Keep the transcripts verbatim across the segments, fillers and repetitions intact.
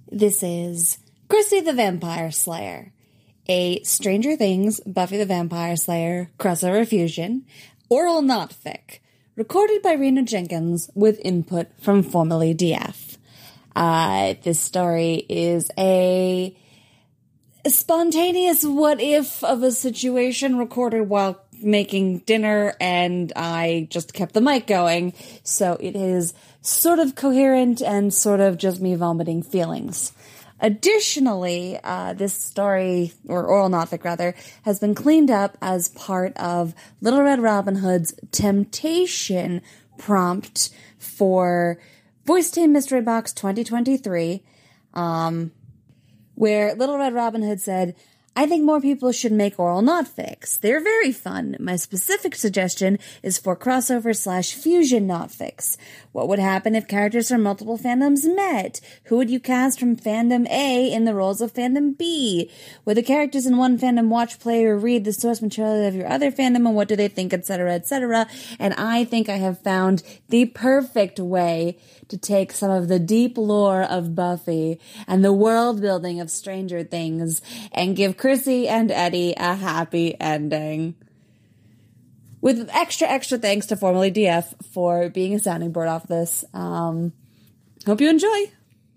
This is Chrissy the Vampire Slayer, a Stranger Things Buffy the Vampire Slayer crossover fusion, oral not fic, recorded by Rena Jenkins with input from formerly D F. Uh, this story is a spontaneous what if of a situation recorded while making dinner, and I just kept the mic going, so it is sort of coherent and sort of just me vomiting feelings. Additionally, uh, this story, or oral not fic rather, has been cleaned up as part of Little Red Robin Hood's Temptation prompt for Voice Team Mystery Box twenty twenty-three, um, where Little Red Robin Hood said, I think more people should make oral not fics. They're very fun. My specific suggestion is for crossover slash fusion not fics. What would happen if characters from multiple fandoms met? Who would you cast from fandom A in the roles of fandom B? Would the characters in one fandom watch, play, or read the source material of your other fandom, and what do they think, et cetera, et cetera? And I think I have found the perfect way to take some of the deep lore of Buffy and the world building of Stranger Things and give Chrissy and Eddie a happy ending. With extra, extra thanks to formerly D F for being a sounding board off this. Um, hope you enjoy.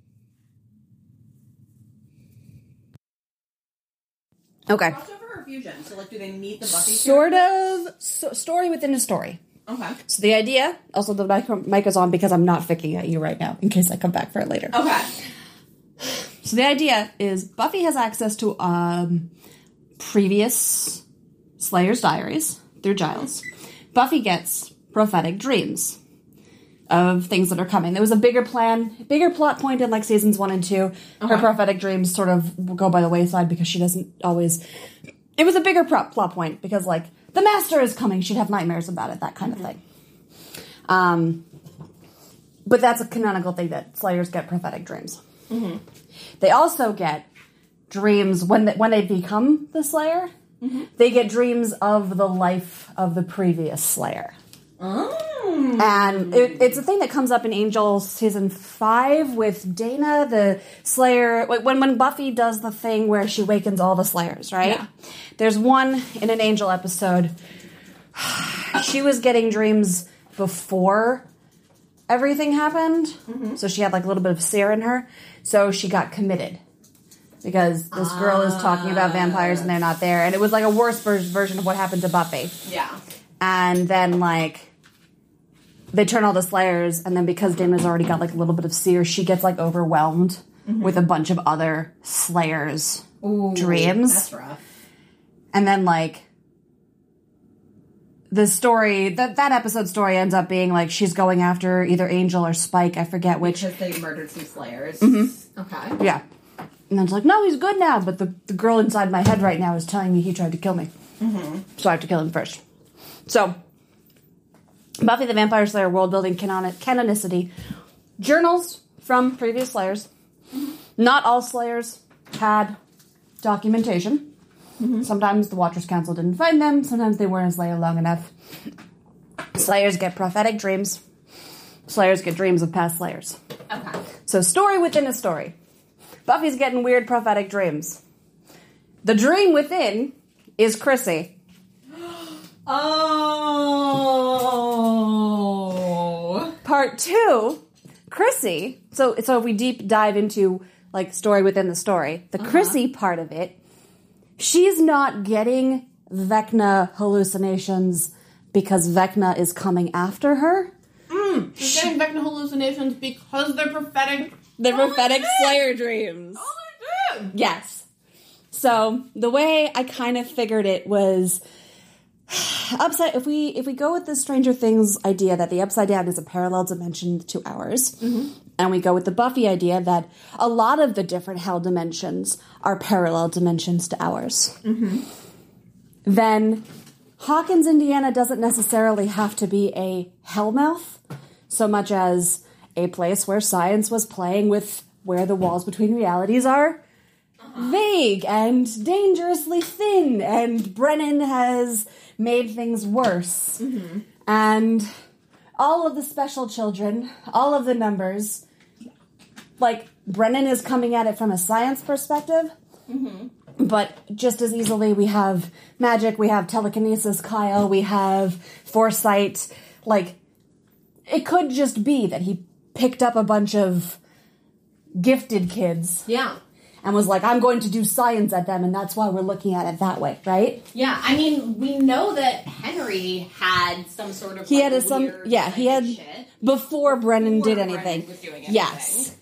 Okay. Crossover or fusion? So, like, do they meet the Buffy Sort characters? of so, story within a story. Okay. So the idea, also the mic, mic is on because I'm not ficking at you right now, in case I come back for it later. Okay. So the idea is Buffy has access to um, previous Slayer's diaries through Giles. Buffy gets prophetic dreams of things that are coming. There was a bigger plan, bigger plot point in like seasons one and two. Uh-huh. Her prophetic dreams sort of go by the wayside because she doesn't always... It was a bigger plot plot point because like, the Master is coming, she'd have nightmares about it, that kind mm-hmm. of thing. Um, but that's a canonical thing that Slayers get prophetic dreams. Mm-hmm. They also get dreams when they, when they become the Slayer. Mm-hmm. They get dreams of the life of the previous Slayer. Oh. And it, it's a thing that comes up in Angel season five with Dana, the Slayer. When when Buffy does the thing where she wakens all the Slayers, right? Yeah. There's one in an Angel episode. She was getting dreams before everything happened, mm-hmm. so she had like a little bit of seer in her. So she got committed because this girl is talking about vampires and they're not there, and it was like a worse ver- version of what happened to Buffy. Yeah. And then like they turn all the Slayers, and then because Dana's already got like a little bit of seer, she gets like overwhelmed mm-hmm. with a bunch of other Slayers' Ooh, dreams. That's rough. And then like the story, that that episode story ends up being like she's going after either Angel or Spike, I forget which. Because they murdered some Slayers. Mm-hmm. Okay. Yeah. And then it's like, no, he's good now, but the, the girl inside my head right now is telling me he tried to kill me. Mm-hmm. So I have to kill him first. So, Buffy the Vampire Slayer world-building canon- canonicity. Journals from previous Slayers. Mm-hmm. Not all Slayers had documentation. Mm-hmm. Sometimes the Watchers Council didn't find them. Sometimes they weren't a Slayer long enough. Slayers get prophetic dreams. Slayers get dreams of past Slayers. Okay. So story within a story. Buffy's getting weird prophetic dreams. The dream within is Chrissy. Oh. Part two, Chrissy. So, so if we deep dive into like story within the story, the uh-huh. Chrissy part of it, she's not getting Vecna hallucinations because Vecna is coming after her. Mm, she's she, getting Vecna hallucinations because they're prophetic. They're oh prophetic Slayer dreams. Oh my god! Yes. So the way I kind of figured it was upside. If we if we go with the Stranger Things idea that the Upside Down is a parallel dimension to ours, mm-hmm. and we go with the Buffy idea that a lot of the different hell dimensions are parallel dimensions to ours, mm-hmm. then Hawkins, Indiana doesn't necessarily have to be a hellmouth so much as a place where science was playing with where the walls between realities are uh-huh. vague and dangerously thin, and Brennan has made things worse. Mm-hmm. And all of the special children, all of the numbers, like, Brennan is coming at it from a science perspective. Mm-hmm. But just as easily, we have magic, we have telekinesis, Kyle, we have foresight. Like, it could just be that he picked up a bunch of gifted kids. Yeah. And was like, I'm going to do science at them, and that's why we're looking at it that way, right? Yeah, I mean, we know that Henry had some sort of he like, had a some yeah he had shit. before Brennan Before did anything. Brennan was doing anything. Yes.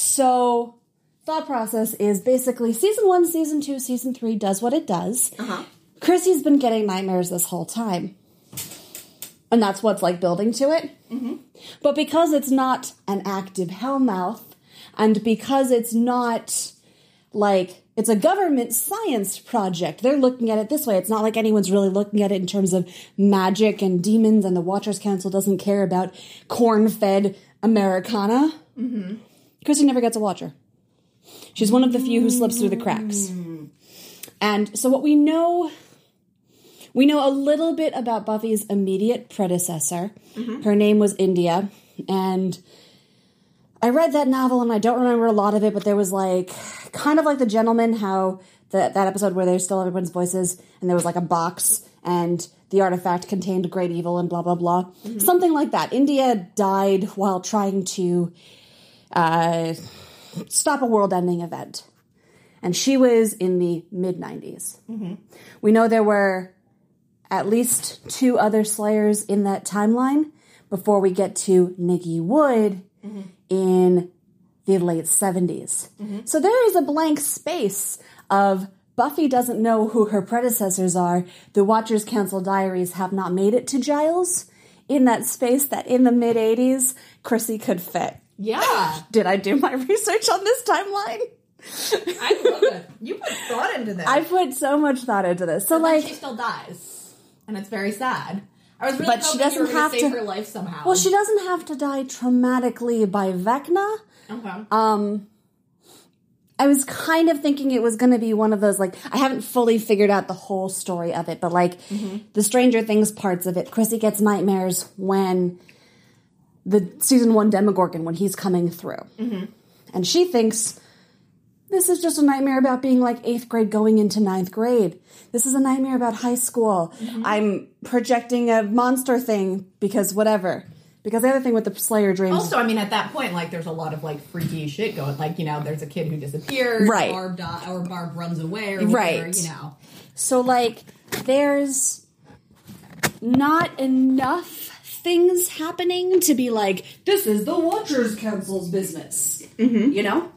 So thought process is basically season one, season two, season three does what it does. Uh-huh. Chrissy's been getting nightmares this whole time, and that's what's like building to it. Mm-hmm. But because it's not an active Hellmouth, and because it's not like, it's a government science project. They're looking at it this way. It's not like anyone's really looking at it in terms of magic and demons, and the Watchers Council doesn't care about corn-fed Americana. Mm-hmm. Chrissy never gets a Watcher. She's one of the few who slips through the cracks. Mm. And so what we know, we know a little bit about Buffy's immediate predecessor. Mm-hmm. Her name was India, and I read that novel and I don't remember a lot of it, but there was like, kind of like The Gentleman, how the, that episode where they stole everyone's voices and there was like a box and the artifact contained great evil and blah, blah, blah. Mm-hmm. Something like that. India died while trying to uh, stop a world-ending event. And she was in the mid nineties. Mm-hmm. We know there were at least two other Slayers in that timeline before we get to Nikki Wood, mm-hmm. in the late seventies. Mm-hmm. So there is a blank space of Buffy doesn't know who her predecessors are. The Watchers Council diaries have not made it to Giles in that space that in the mid-eighties, Chrissy could fit. Yeah. Did I do my research on this timeline? I love it. You put thought into this. I put so much thought into this. So, and like, she still dies. And it's very sad. I was really but hoping she doesn't you were have to save to, her life somehow. Well, she doesn't have to die traumatically by Vecna. Okay. Um, I was kind of thinking it was going to be one of those, like, I haven't fully figured out the whole story of it, but, like, mm-hmm. the Stranger Things parts of it, Chrissy gets nightmares when the season one Demogorgon, when he's coming through. Mm-hmm. And she thinks, this is just a nightmare about being, like, eighth grade going into ninth grade. This is a nightmare about high school. Mm-hmm. I'm projecting a monster thing because whatever. Because the other thing with the Slayer dreams... Also, I mean, at that point, like, there's a lot of, like, freaky shit going. Like, you know, there's a kid who disappears. Right. Barb, di- or Barb runs away or whatever, right. you know. So, like, there's not enough things happening to be like, this is the Watchers Council's business. Mm-hmm. You know?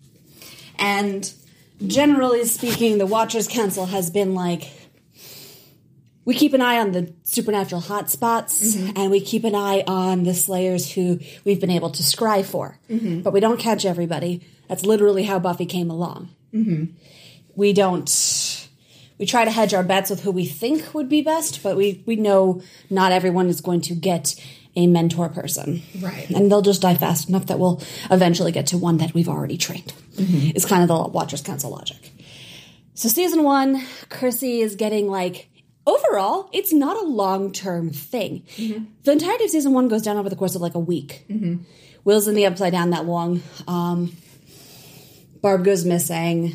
And generally speaking, the Watchers Council has been like, we keep an eye on the supernatural hotspots, mm-hmm. and we keep an eye on the Slayers who we've been able to scry for. Mm-hmm. But we don't catch everybody. That's literally how Buffy came along. Mm-hmm. We don't... We try to hedge our bets with who we think would be best, but we, we know not everyone is going to get a mentor person. Right. And they'll just die fast enough that we'll eventually get to one that we've already trained. Mm-hmm. It's kind of the Watchers Council logic. So season one, Chrissy is getting, like... Overall, it's not a long-term thing. Mm-hmm. The entirety of season one goes down over the course of, like, a week. Mm-hmm. Will's in the Upside Down that long. Um, Barb goes missing.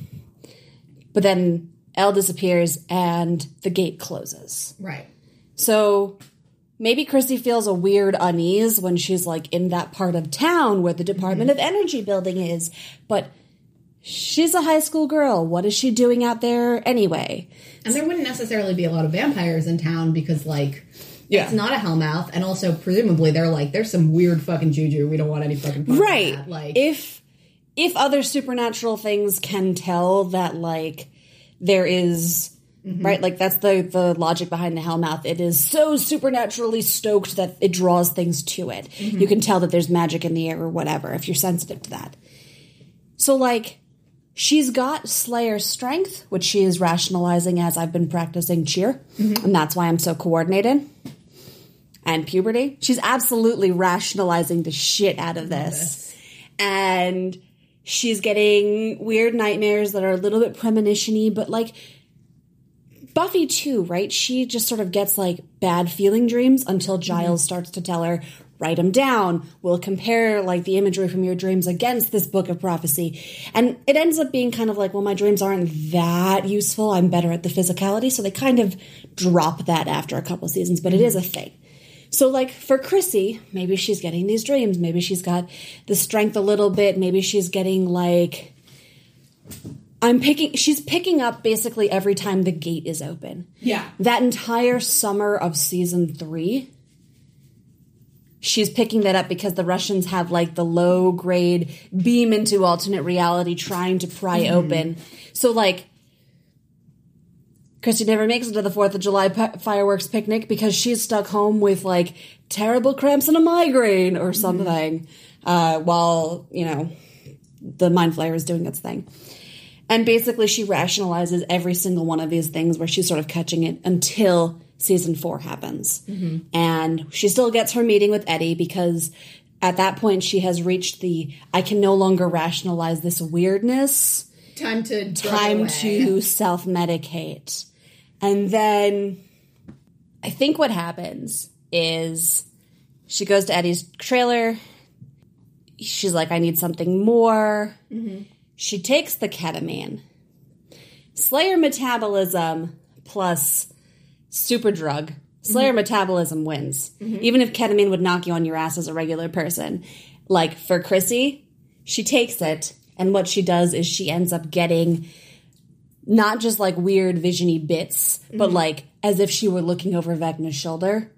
But then Elle disappears, and the gate closes. Right. So maybe Chrissy feels a weird unease when she's, like, in that part of town where the Department mm-hmm. of Energy building is. But she's a high school girl. What is she doing out there anyway? And there wouldn't necessarily be a lot of vampires in town because, like, yeah. it's not a Hellmouth. And also, presumably, they're like, there's some weird fucking juju. We don't want any fucking part right. of that. Like, if if other supernatural things can tell that, like, there is... Mm-hmm. Right? Like, that's the, the logic behind the Hellmouth. It is so supernaturally stoked that it draws things to it. Mm-hmm. You can tell that there's magic in the air or whatever if you're sensitive to that. So, like... She's got Slayer strength, which she is rationalizing as I've been practicing cheer. Mm-hmm. And that's why I'm so coordinated. And puberty. She's absolutely rationalizing the shit out of this. And she's getting weird nightmares that are a little bit premonition-y, but like Buffy too, right? She just sort of gets like bad feeling dreams until Giles mm-hmm. starts to tell her, write them down. We'll compare like the imagery from your dreams against this book of prophecy. And it ends up being kind of like, well, my dreams aren't that useful. I'm better at the physicality. So they kind of drop that after a couple seasons, but it is a thing. So like for Chrissy, maybe she's getting these dreams. Maybe she's got the strength a little bit. Maybe she's getting like, I'm picking, she's picking up basically every time the gate is open. Yeah. That entire summer of season three, she's picking that up because the Russians have like the low grade beam into alternate reality trying to pry mm-hmm. open. So like, Chrissy never makes it to the fourth of July p- fireworks picnic because she's stuck home with like terrible cramps and a migraine or something mm-hmm. uh, while, you know, the Mind Flayer is doing its thing. And basically she rationalizes every single one of these things where she's sort of catching it until season four happens. Mm-hmm. And she still gets her meeting with Eddie because at that point she has reached the, I can no longer rationalize this weirdness. Time to Time to self-medicate. And then I think what happens is she goes to Eddie's trailer. She's like, I need something more. Mm-hmm. She takes the ketamine. Slayer metabolism plus super drug. Slayer mm-hmm. metabolism wins. Mm-hmm. Even if ketamine would knock you on your ass as a regular person. Like for Chrissy, she takes it, and what she does is she ends up getting not just like weird visiony bits, mm-hmm. but like as if she were looking over Vecna's shoulder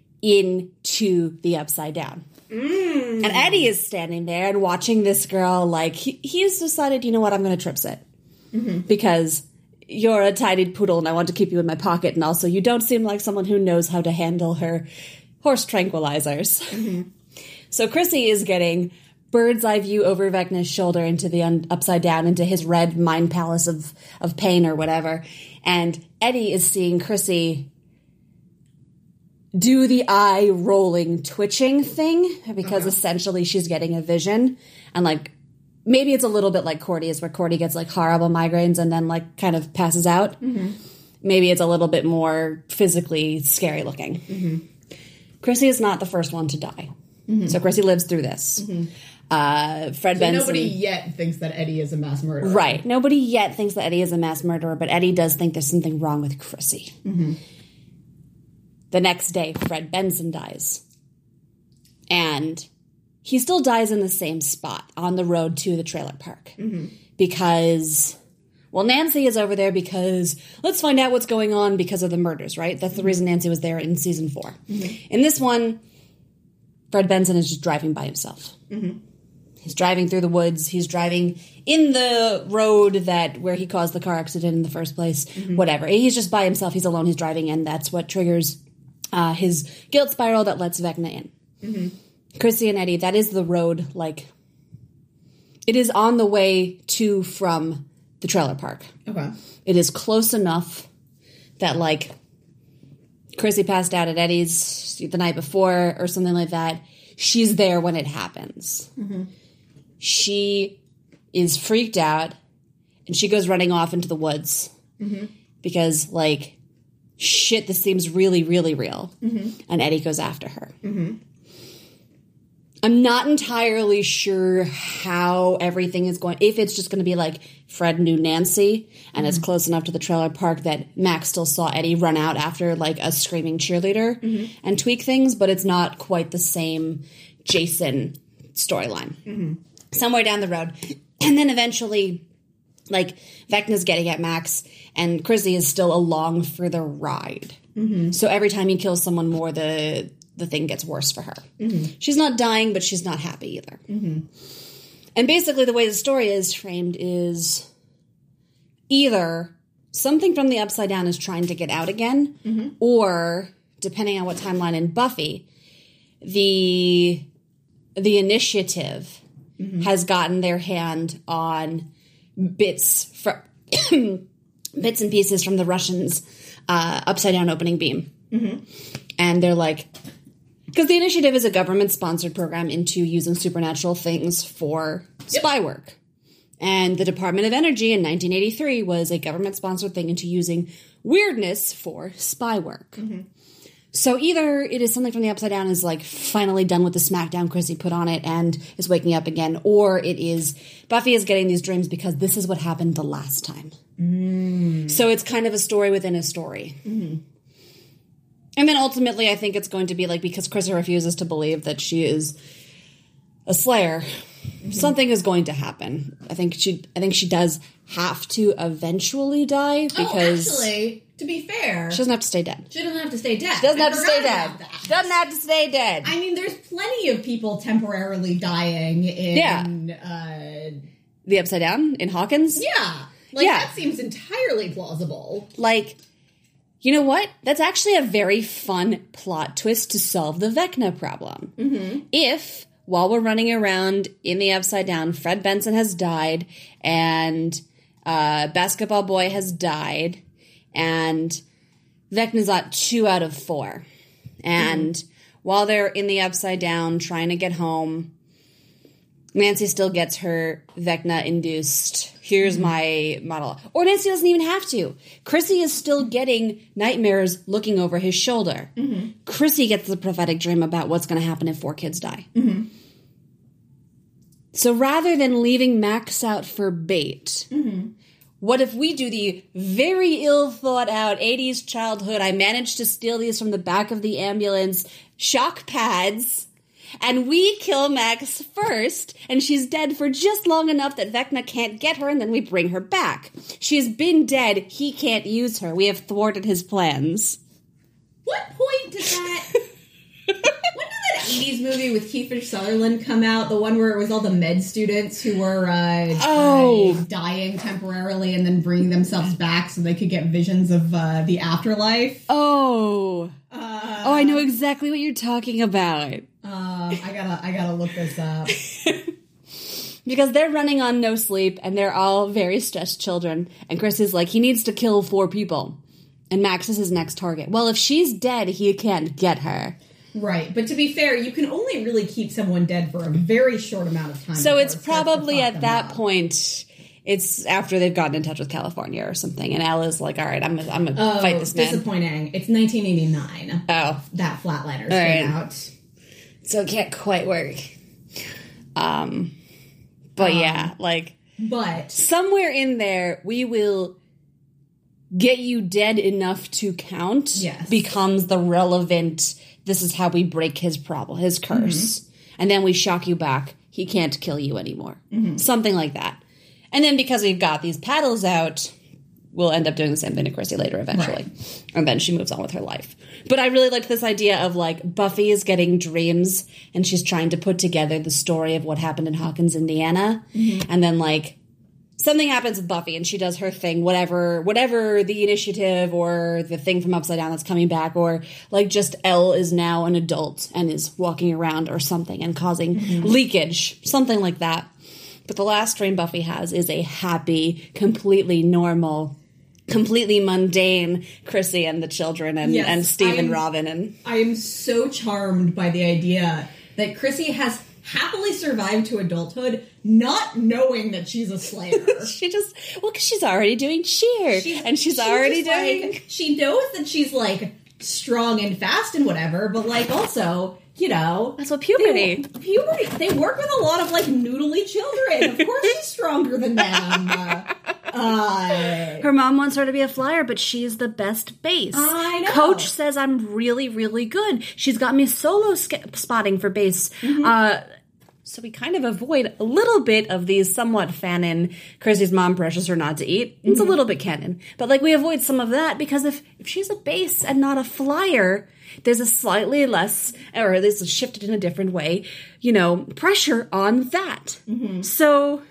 into the Upside Down. Mm. And Eddie is standing there and watching this girl like, he, he's decided, you know what, I'm going to trips it. Mm-hmm. Because you're a tidied poodle and I want to keep you in my pocket, and also you don't seem like someone who knows how to handle her horse tranquilizers. Mm-hmm. So Chrissy is getting bird's eye view over Vecna's shoulder into the un- Upside Down, into his red mind palace of, of pain or whatever. And Eddie is seeing Chrissy do the eye rolling twitching thing because uh-huh. essentially she's getting a vision. And like, maybe it's a little bit like Cordy's, where Cordy gets like horrible migraines and then like kind of passes out. Mm-hmm. Maybe it's a little bit more physically scary looking. Mm-hmm. Chrissy is not the first one to die. Mm-hmm. So Chrissy lives through this. Mm-hmm. Uh, Fred so Benson. Nobody yet thinks that Eddie is a mass murderer. Right. Nobody yet thinks that Eddie is a mass murderer, but Eddie does think there's something wrong with Chrissy. Mm-hmm. The next day, Fred Benson dies. And he still dies in the same spot on the road to the trailer park. Mm-hmm. Because, well, Nancy is over there because let's find out what's going on because of the murders, right? That's the reason Nancy was there in season four. Mm-hmm. In this one, Fred Benson is just driving by himself. Mm-hmm. He's driving through the woods. He's driving in the road that where he caused the car accident in the first place. Mm-hmm. Whatever. He's just by himself. He's alone. He's driving, and that's what triggers uh, his guilt spiral that lets Vecna in. Mm-hmm. Chrissy and Eddie, that is the road, like, it is on the way to from the trailer park. Okay. It is close enough that, like, Chrissy passed out at Eddie's the night before or something like that. She's there when it happens. Mm-hmm. She is freaked out, and she goes running off into the woods mm-hmm. because, like, shit, this seems really, really real. Mm-hmm. And Eddie goes after her. Mm-hmm. I'm not entirely sure how everything is going. If it's just going to be like Fred knew Nancy and mm-hmm. it's close enough to the trailer park that Max still saw Eddie run out after like a screaming cheerleader mm-hmm. and tweak things, but it's not quite the same Jason storyline. Mm-hmm. Somewhere down the road. And then eventually, like, Vecna's getting at Max and Chrissy is still along for the ride. Mm-hmm. So every time he kills someone more, the... the thing gets worse for her. Mm-hmm. She's not dying, but she's not happy either. Mm-hmm. And basically the way the story is framed is either something from the Upside Down is trying to get out again, mm-hmm. or, depending on what timeline in Buffy, the the initiative mm-hmm. has gotten their hand on bits from bits and pieces from the Russians' uh, Upside Down opening beam. Mm-hmm. And they're like... Because the initiative is a government-sponsored program into using supernatural things for yep. spy work. And the Department of Energy in nineteen eighty-three was a government-sponsored thing into using weirdness for spy work. Mm-hmm. So either it is something from the Upside Down is like finally done with the smackdown Chrissy put on it and is waking up again, or it is Buffy is getting these dreams because this is what happened the last time. Mm. So it's kind of a story within a story. Mm-hmm. And then ultimately I think it's going to be like, because Chrissy refuses to believe that she is a Slayer, mm-hmm. something is going to happen. I think she I think she does have to eventually die because oh, actually, to be fair, she doesn't have to stay dead. She doesn't have to stay dead. She doesn't I have to stay forgot dead. about that. She doesn't have to stay dead. I mean, there's plenty of people temporarily dying in Yeah. uh The Upside Down in Hawkins? Yeah. Like Yeah. that seems entirely plausible. Like, you know what? That's actually a very fun plot twist to solve the Vecna problem. Mm-hmm. If, while we're running around in the Upside Down, Fred Benson has died, and uh, Basketball Boy has died, and Vecna's at two out of four. And mm-hmm. while they're in the Upside Down trying to get home, Nancy still gets her Vecna-induced, here's mm-hmm. my model. Or Nancy doesn't even have to. Chrissy is still getting nightmares looking over his shoulder. Mm-hmm. Chrissy gets the prophetic dream about what's going to happen if four kids die. Mm-hmm. So rather than leaving Max out for bait, mm-hmm. what if we do the very ill-thought-out eighties childhood, I managed to steal these from the back of the ambulance, shock pads, and we kill Max first, and she's dead for just long enough that Vecna can't get her, and then we bring her back. She's been dead. He can't use her. We have thwarted his plans. What point did that... when did that eighties movie with Kiefer Sutherland come out? The one where it was all the med students who were uh, oh. uh, dying temporarily and then bringing themselves back so they could get visions of uh, the afterlife? Oh. Uh, oh, I know exactly what you're talking about. Uh, I gotta, I gotta look this up. Because they're running on no sleep, and they're all very stressed children. And Chris is like, he needs to kill four people. And Max is his next target. Well, if she's dead, he can't get her. Right, but to be fair, you can only really keep someone dead for a very short amount of time. So it's probably at that point, it's after they've gotten in touch with California or something, and Ella's like, all right, I'm gonna, I'm gonna oh, fight this man. Disappointing. It's nineteen eighty-nine. Oh. That Flatliners all came right. out. So it can't quite work. Um, but um, yeah, like... But... somewhere in there, we will... get you dead enough to count yes. becomes the relevant, this is how we break his problem, his curse. Mm-hmm. And then we shock you back. He can't kill you anymore. Mm-hmm. Something like that. And then because we've got these paddles out, we'll end up doing the same thing to Chrissy later eventually. Right. And then she moves on with her life. But I really liked this idea of like Buffy is getting dreams and she's trying to put together the story of what happened in Hawkins, Indiana. Mm-hmm. And then like something happens with Buffy and she does her thing, whatever, whatever the initiative or the thing from Upside Down that's coming back, or like just Elle is now an adult and is walking around or something and causing mm-hmm. leakage, something like that. But the last dream Buffy has is a happy, completely normal, completely mundane Chrissy and the children and, yes, and Steve I'm, and Robin. And I am so charmed by the idea that Chrissy has happily survived to adulthood, not knowing that she's a Slayer. she just, well, because she's already doing cheer, she's, and she's, she's already doing... Like, she knows that she's, like, strong and fast and whatever, but, like, also, you know... That's what puberty. They, puberty. They work with a lot of, like, noodly children. Of course she's stronger than them. Uh, uh, her mom wants her to be a flyer, but she's the best base. I know. Coach says I'm really, really good. She's got me solo sk- spotting for base. Mm-hmm. Uh, so we kind of avoid a little bit of these somewhat fanon, Chrissy's mom pressures her not to eat. It's mm-hmm. a little bit canon. But, like, we avoid some of that because if, if she's a base and not a flyer, there's a slightly less, or at least shifted in a different way, you know, pressure on that. Mm-hmm. So...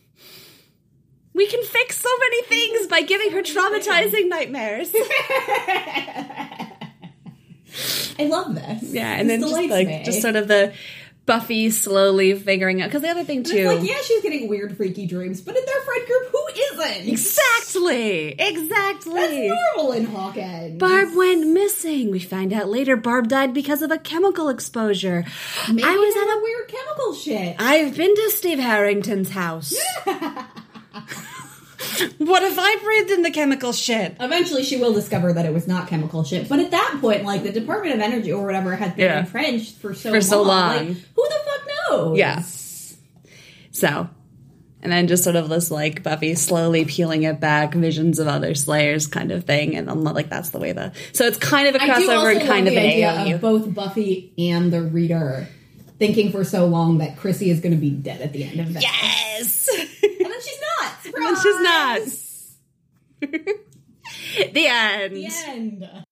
we can fix so many things by giving her traumatizing nightmares. I love this. Yeah, and this then just like me. just sort of the Buffy slowly figuring out, because the other thing too, it's like, yeah, she's getting weird, freaky dreams, but in their friend group, who isn't? Exactly, exactly. That's normal in Hawkins. Barb went missing. We find out later Barb died because of a chemical exposure. Maybe I was at a weird chemical shit. I've been to Steve Harrington's house. What if I breathed in the chemical shit? Eventually, she will discover that it was not chemical shit. But at that point, like, the Department of Energy or whatever has been Yeah. entrenched for so For long. so long. Like, who the fuck knows? Yeah. So, and then just sort of this, like, Buffy slowly peeling it back, visions of other Slayers kind of thing. And I'm like, that's the way the... So it's kind of a I do crossover also and kind love of the an idea A O U. of both Buffy and the reader thinking for so long that Chrissy is going to be dead at the end of that. Yes! And then she's not. And then she's not. The end. The end.